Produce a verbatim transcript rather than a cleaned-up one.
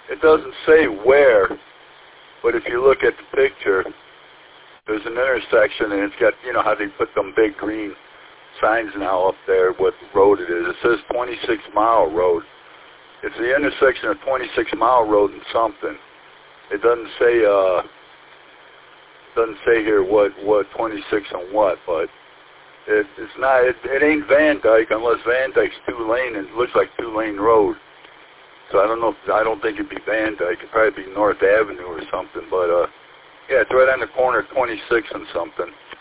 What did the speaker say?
It doesn't say where, but if you look at the picture, there's an intersection, and it's got, you know how they put them big green signs now up there, what road it is. It says twenty-six mile road. It's the intersection of twenty-six mile road and something. It doesn't say, uh, doesn't say here what, what twenty-six and what, but it, it's not, it, it ain't Van Dyke unless Van Dyke's two lane, and it looks like two lane road. So I don't know, if, I don't think it'd be Van Dyke. It'd probably be North Avenue or something, but, uh, yeah, it's right on the corner of twenty-six and something.